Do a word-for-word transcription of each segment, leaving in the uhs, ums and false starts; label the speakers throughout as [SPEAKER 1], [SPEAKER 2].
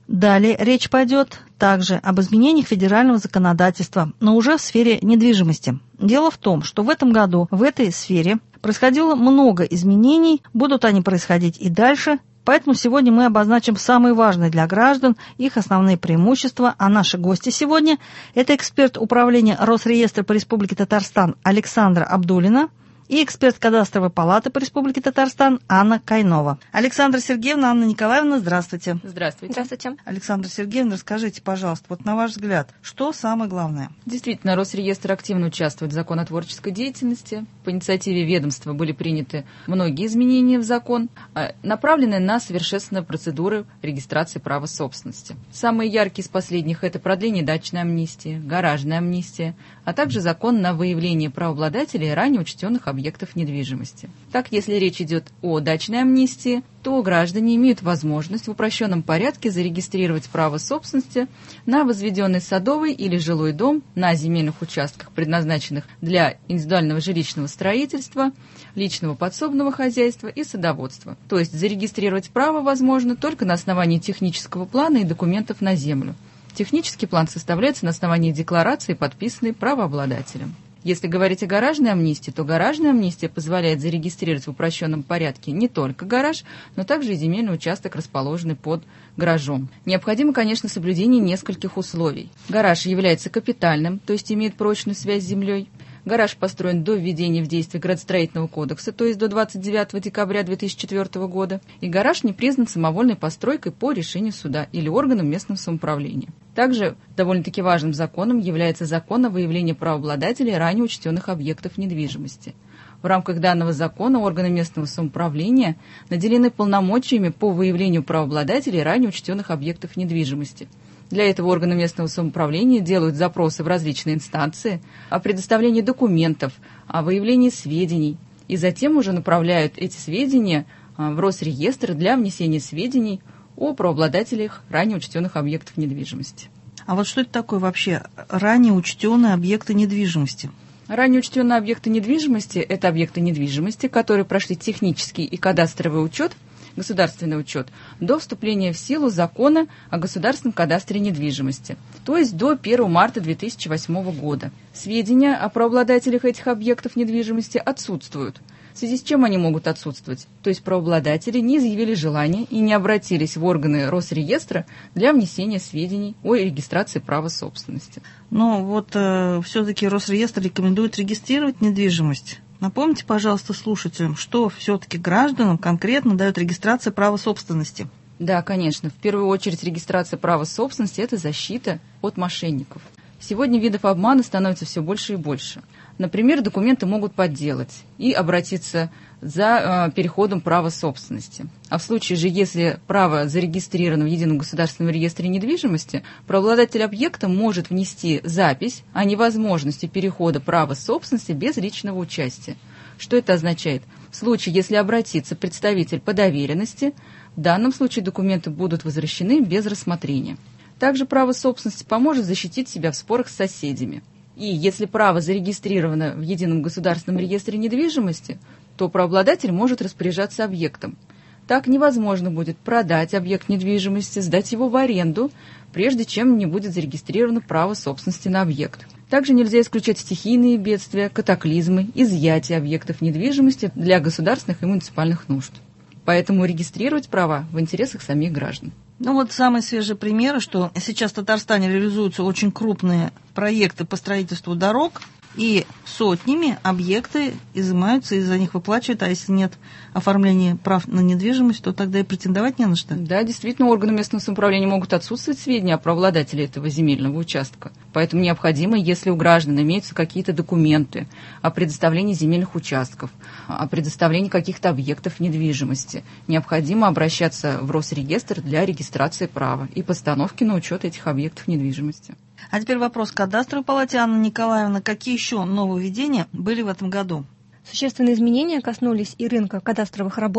[SPEAKER 1] Далее речь пойдет также об изменениях федерального законодательства, но уже в сфере недвижимости. Дело в том, что в этом году в этой сфере происходило много изменений, будут они происходить и дальше, поэтому сегодня мы обозначим самые важные для граждан, их основные преимущества, а наши гости сегодня – это эксперт управления Росреестра по Республике Татарстан Александра Абдуллина и эксперт кадастровой палаты по Республике Татарстан Анна Кайнова. Александра Сергеевна, Анна Николаевна, здравствуйте.
[SPEAKER 2] Здравствуйте.
[SPEAKER 3] Здравствуйте.
[SPEAKER 1] Александра Сергеевна, расскажите, пожалуйста, вот на ваш взгляд, что самое главное?
[SPEAKER 2] Действительно, Росреестр активно участвует в законотворческой деятельности. По инициативе ведомства были приняты многие изменения в закон, направленные на совершенствование процедуры регистрации права собственности. Самые яркие из последних – это продление дачной амнистии, гаражная амнистия, а также закон на выявление правообладателей ранее учтенных объектов недвижимости. Так, если речь идет о дачной амнистии, то граждане имеют возможность в упрощенном порядке зарегистрировать право собственности на возведенный садовый или жилой дом на земельных участках, предназначенных для индивидуального жилищного строительства, личного подсобного хозяйства и садоводства. То есть зарегистрировать право возможно только на основании технического плана и документов на землю. Технический план составляется на основании декларации, подписанной правообладателем. Если говорить о гаражной амнистии, то гаражная амнистия позволяет зарегистрировать в упрощенном порядке не только гараж, но также и земельный участок, расположенный под гаражом. Необходимо, конечно, соблюдение нескольких условий. Гараж является капитальным, то есть имеет прочную связь с землей. Гараж построен до введения в действие Градостроительного кодекса, то есть до двадцать девятого декабря две тысячи четвёртого года, и гараж не признан самовольной постройкой по решению суда или органам местного самоуправления. Также довольно-таки важным законом является закон о выявлении правообладателей ранее учтенных объектов недвижимости. В рамках данного закона органы местного самоуправления наделены полномочиями по выявлению правообладателей ранее учтенных объектов недвижимости. Для этого органы местного самоуправления делают запросы в различные инстанции о предоставлении документов, о выявлении сведений, и затем уже направляют эти сведения в Росреестр для внесения сведений о правообладателях ранее учтенных объектов недвижимости.
[SPEAKER 1] А вот что это такое вообще ранее учтенные объекты недвижимости?
[SPEAKER 2] Ранее учтенные объекты недвижимости – это объекты недвижимости, которые прошли технический и кадастровый учет, государственный учет, до вступления в силу закона о государственном кадастре недвижимости, то есть до первого марта две тысячи восьмого года. Сведения о правообладателях этих объектов недвижимости отсутствуют. В связи с чем они могут отсутствовать? То есть правообладатели не изъявили желания и не обратились в органы Росреестра для внесения сведений о регистрации права собственности.
[SPEAKER 1] Но вот э, все-таки Росреестр рекомендует регистрировать недвижимость. Напомните, пожалуйста, слушателям, что все-таки гражданам конкретно дает регистрация права собственности.
[SPEAKER 2] Да, конечно. В первую очередь регистрация права собственности – это защита от мошенников. Сегодня видов обмана становится все больше и больше. Например, документы могут подделать и обратиться за э, переходом права собственности. А в случае же, если право зарегистрировано в Едином государственном реестре недвижимости, правообладатель объекта может внести запись о невозможности перехода права собственности без личного участия. Что это означает? В случае, если обратится представитель по доверенности, в данном случае документы будут возвращены без рассмотрения. Также право собственности поможет защитить себя в спорах с соседями. И если право зарегистрировано в Едином государственном реестре недвижимости, то правообладатель может распоряжаться объектом. Так невозможно будет продать объект недвижимости, сдать его в аренду, прежде чем не будет зарегистрировано право собственности на объект. Также нельзя исключать стихийные бедствия, катаклизмы, изъятие объектов недвижимости для государственных и муниципальных нужд. Поэтому регистрировать права в интересах самих граждан.
[SPEAKER 1] Ну вот самые свежие примеры, что сейчас в Татарстане реализуются очень крупные проекты по строительству дорог, и сотнями объекты изымаются, и за них выплачивают, а если нет оформления прав на недвижимость, то тогда и претендовать не на что.
[SPEAKER 2] Да, действительно, органы местного самоуправления могут отсутствовать сведения о правообладателе этого земельного участка. Поэтому необходимо, если у граждан имеются какие-то документы о предоставлении земельных участков, о предоставлении каких-то объектов недвижимости, необходимо обращаться в Росреестр для регистрации права и постановки на учет этих объектов недвижимости.
[SPEAKER 1] А теперь вопрос к кадастровой палате. Анна Николаевна, какие еще нововведения были в этом году?
[SPEAKER 3] Существенные изменения коснулись и рынка кадастровых работ,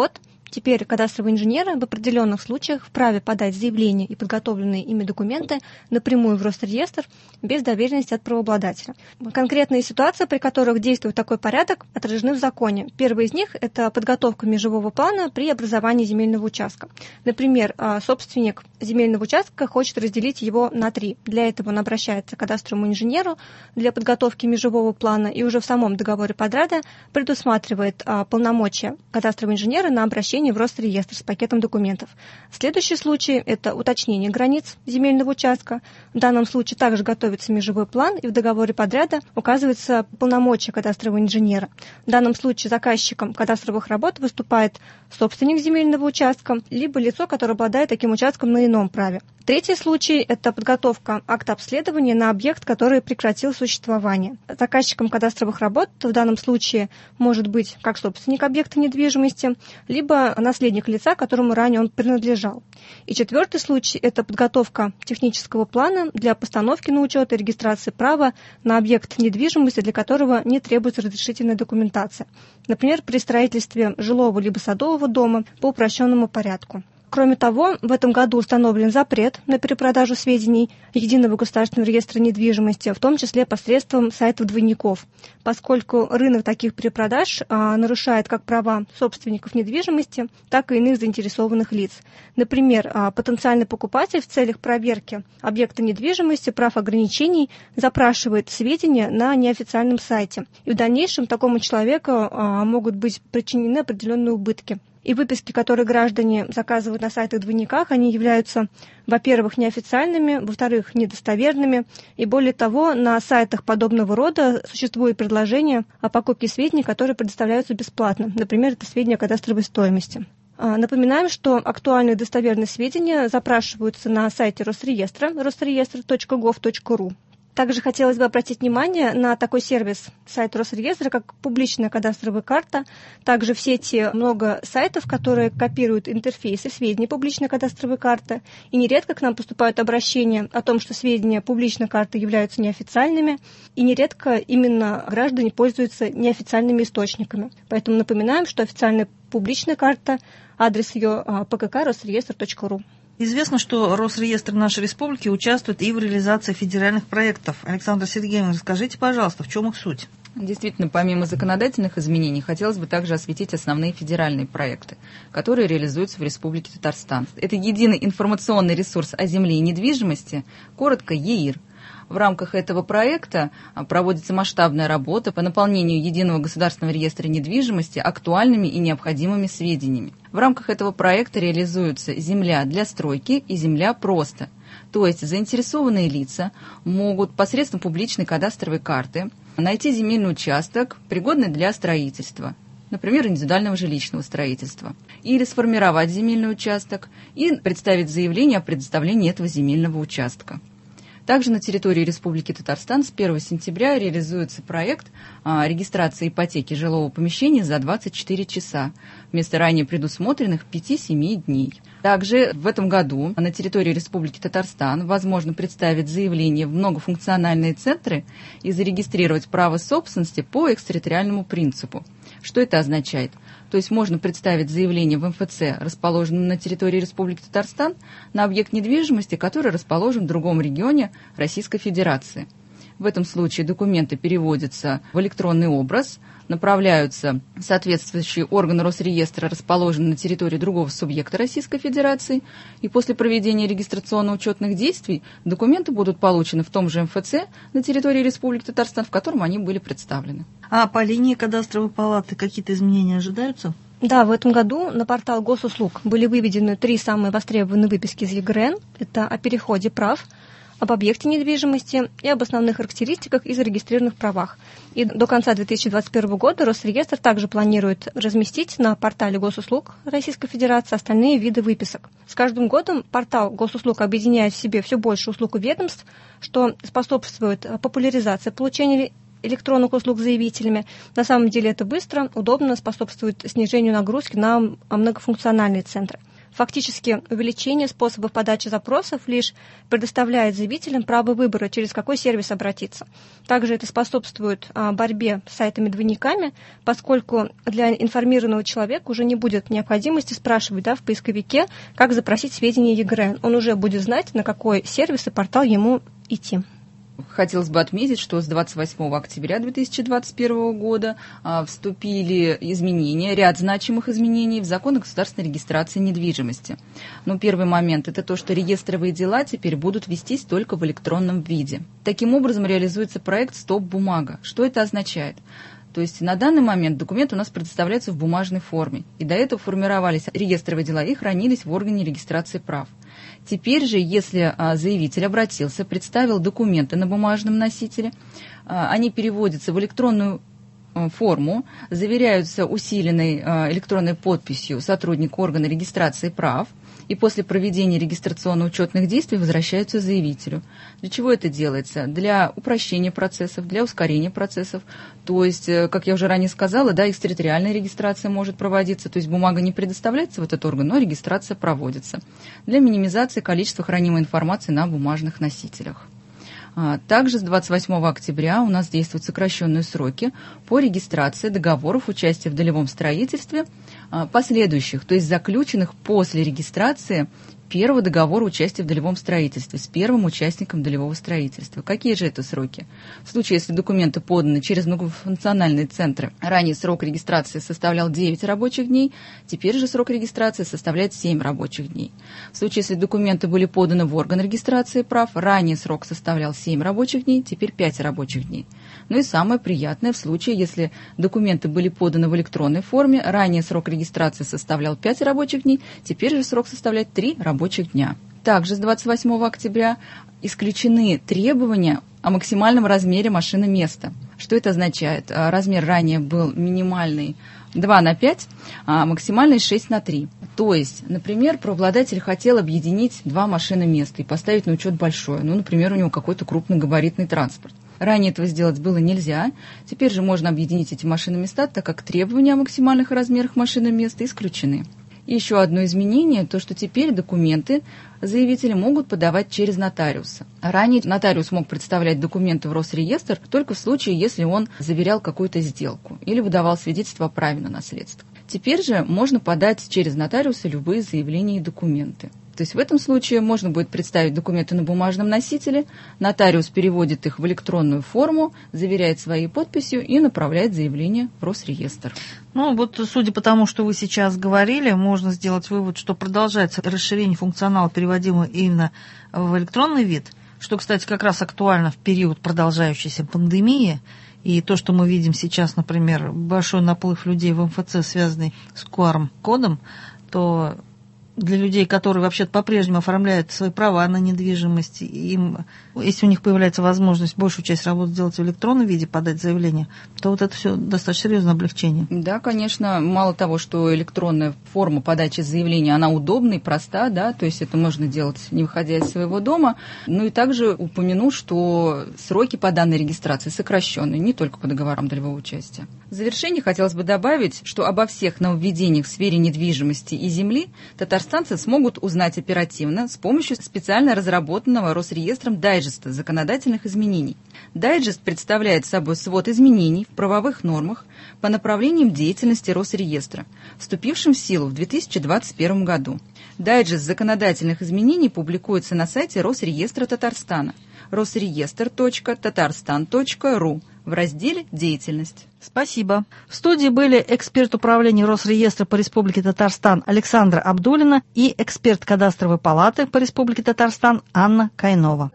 [SPEAKER 3] Теперь кадастровые инженеры в определенных случаях вправе подать заявление и подготовленные ими документы напрямую в Росреестр без доверенности от правообладателя. Конкретные ситуации, при которых действует такой порядок, отражены в законе. Первый из них – это подготовка межевого плана при образовании земельного участка. Например, собственник земельного участка хочет разделить его на три. Для этого он обращается к кадастровому инженеру для подготовки межевого плана и уже в самом договоре подряда предусматривает полномочия кадастрового инженера на обращение в Росреестр с пакетом документов. Следующий случай – это уточнение границ земельного участка. В данном случае также готовится межевой план, и в договоре подряда указывается полномочия кадастрового инженера. В данном случае заказчиком кадастровых работ выступает собственник земельного участка, либо лицо, которое обладает таким участком на ином праве. Третий случай – это подготовка акта обследования на объект, который прекратил существование. Заказчиком кадастровых работ в данном случае может быть как собственник объекта недвижимости, либо наследник лица, которому ранее он принадлежал. И четвертый случай – это подготовка технического плана для постановки на учет и регистрации права на объект недвижимости, для которого не требуется разрешительная документация. Например, при строительстве жилого либо садового дома по упрощенному порядку. Кроме того, в этом году установлен запрет на перепродажу сведений Единого государственного реестра недвижимости, в том числе посредством сайтов двойников, поскольку рынок таких перепродаж а, нарушает как права собственников недвижимости, так и иных заинтересованных лиц. Например, а, потенциальный покупатель в целях проверки объекта недвижимости, прав ограничений запрашивает сведения на неофициальном сайте, и в дальнейшем такому человеку а, могут быть причинены определенные убытки. И выписки, которые граждане заказывают на сайтах-двойниках, они являются, во-первых, неофициальными, во-вторых, недостоверными. И более того, на сайтах подобного рода существует предложение о покупке сведений, которые предоставляются бесплатно. Например, это сведения о кадастровой стоимости. Напоминаем, что актуальные достоверные сведения запрашиваются на сайте Росреестра росреестр точка гов точка ру. Также хотелось бы обратить внимание на такой сервис сайта Росреестра, как публичная кадастровая карта. Также в сети много сайтов, которые копируют интерфейсы сведений публичной кадастровой карты. И нередко к нам поступают обращения о том, что сведения публичной карты являются неофициальными. И нередко именно граждане пользуются неофициальными источниками. Поэтому напоминаем, что официальная публичная карта, адрес ее пкк росреестр точка ру.
[SPEAKER 1] Известно, что Росреестр нашей республики участвует и в реализации федеральных проектов. Александра Сергеевна, расскажите, пожалуйста, в чем их суть?
[SPEAKER 2] Действительно, помимо законодательных изменений, хотелось бы также осветить основные федеральные проекты, которые реализуются в Республике Татарстан. Это единый информационный ресурс о земле и недвижимости, коротко ЕИР. В рамках этого проекта проводится масштабная работа по наполнению Единого государственного реестра недвижимости актуальными и необходимыми сведениями. В рамках этого проекта реализуются земля для стройки и земля просто. То есть заинтересованные лица могут посредством публичной кадастровой карты найти земельный участок, пригодный для строительства, например, индивидуального жилищного строительства, или сформировать земельный участок и представить заявление о предоставлении этого земельного участка. Также на территории Республики Татарстан с первого сентября реализуется проект а, регистрации ипотеки жилого помещения за двадцать четыре часа, вместо ранее предусмотренных пяти-семи дней. Также в этом году на территории Республики Татарстан возможно представить заявление в многофункциональные центры и зарегистрировать право собственности по экстерриториальному принципу. Что это означает? То есть можно представить заявление в эм эф цэ, расположенном на территории Республики Татарстан, на объект недвижимости, который расположен в другом регионе Российской Федерации. В этом случае документы переводятся в электронный образ, направляются в соответствующие органы Росреестра, расположенные на территории другого субъекта Российской Федерации, и после проведения регистрационно-учетных действий документы будут получены в том же эм эф цэ на территории Республики Татарстан, в котором они были представлены.
[SPEAKER 1] А по линии кадастровой палаты какие-то изменения ожидаются?
[SPEAKER 3] Да, в этом году на портал госуслуг были выведены три самые востребованные выписки из ЕГРН. Это о переходе прав, об объекте недвижимости и об основных характеристиках и зарегистрированных правах. И до конца две тысячи двадцать первого года Росреестр также планирует разместить на портале госуслуг Российской Федерации остальные виды выписок. С каждым годом портал госуслуг объединяет в себе все больше услуг и ведомств, что способствует популяризации получения электронных услуг заявителями. На самом деле это быстро, удобно, способствует снижению нагрузки на многофункциональные центры. Фактически увеличение способов подачи запросов лишь предоставляет заявителям право выбора, через какой сервис обратиться. Также это способствует а, борьбе с сайтами-двойниками, поскольку для информированного человека уже не будет необходимости спрашивать да, в поисковике, как запросить сведения ЕГРН. Он уже будет знать, на какой сервис и портал ему идти.
[SPEAKER 2] Хотелось бы отметить, что с двадцать восьмого октября две тысячи двадцать первого года а, вступили изменения, ряд значимых изменений в закон о государственной регистрации недвижимости. Ну, первый момент – это то, что реестровые дела теперь будут вестись только в электронном виде. Таким образом реализуется проект «Стоп-бумага». Что это означает? То есть на данный момент документы у нас предоставляются в бумажной форме. И до этого формировались реестровые дела и хранились в органе регистрации прав. Теперь же, если заявитель обратился, представил документы на бумажном носителе, они переводятся в электронную форму, заверяются усиленной электронной подписью сотрудника органа регистрации прав, и после проведения регистрационно-учетных действий возвращаются заявителю. Для чего это делается? Для упрощения процессов, для ускорения процессов. То есть, как я уже ранее сказала, да, экстерриториальная регистрация может проводиться, то есть бумага не предоставляется в этот орган, но регистрация проводится. Для минимизации количества хранимой информации на бумажных носителях. Также с двадцать восьмого октября у нас действуют сокращенные сроки по регистрации договоров участия в долевом строительстве последующих, то есть заключенных после регистрации первого договора участия в долевом строительстве с первым участником долевого строительства. Какие же это сроки? В случае, если документы поданы через многофункциональные центры, ранее срок регистрации составлял девять рабочих дней, теперь же срок регистрации составляет семь рабочих дней. В случае, если документы были поданы в орган регистрации прав, ранее срок составлял семь рабочих дней, теперь пять рабочих дней. Ну и самое приятное, в случае, если документы были поданы в электронной форме, ранее срок регистрации составлял пять рабочих дней, теперь же срок составляет три рабочих рабочих дня. Также с двадцать восьмого октября исключены требования о максимальном размере машины места. Что это означает? Размер ранее был минимальный два на пять, а максимальный шесть на три. То есть, например, правообладатель хотел объединить два машины места и поставить на учет большое. Ну, например, у него какой-то крупногабаритный транспорт. Ранее этого сделать было нельзя. Теперь же можно объединить эти машины места, так как требования о максимальных размерах машины места исключены. И еще одно изменение, то, что теперь документы заявители могут подавать через нотариуса. Ранее нотариус мог представлять документы в Росреестр только в случае, если он заверял какую-то сделку или выдавал свидетельство о праве на наследство. Теперь же можно подать через нотариуса любые заявления и документы. То есть в этом случае можно будет представить документы на бумажном носителе, нотариус переводит их в электронную форму, заверяет своей подписью и направляет заявление в Росреестр.
[SPEAKER 1] Ну вот, судя по тому, что вы сейчас говорили, можно сделать вывод, что продолжается расширение функционала, переводимого именно в электронный вид, что, кстати, как раз актуально в период продолжающейся пандемии. И то, что мы видим сейчас, например, большой наплыв людей в эм эф цэ, связанный с ку ар-кодом, то для людей, которые вообще-то по-прежнему оформляют свои права на недвижимость, им, если у них появляется возможность большую часть работы делать в электронном виде, подать заявление, то вот это все достаточно серьезное облегчение.
[SPEAKER 2] Да, конечно, мало того, что электронная форма подачи заявления, она удобна и проста, да, то есть это можно делать, не выходя из своего дома. Ну и также упомяну, что сроки по данной регистрации сокращены, не только по договорам долевого участия. В завершение хотелось бы добавить, что обо всех нововведениях в сфере недвижимости и земли татарстанцы смогут узнать оперативно с помощью специально разработанного Росреестром дайджеста законодательных изменений. Дайджест представляет собой свод изменений в правовых нормах по направлениям деятельности Росреестра, вступившим в силу в две тысячи двадцать первом году. Дайджест законодательных изменений публикуется на сайте Росреестра Татарстана росреестр точка татарстан точка ру в разделе «Деятельность».
[SPEAKER 1] Спасибо. В студии были эксперт управления Росреестра по Республике Татарстан Александра Абдуллина и эксперт кадастровой палаты по Республике Татарстан Анна Кайнова.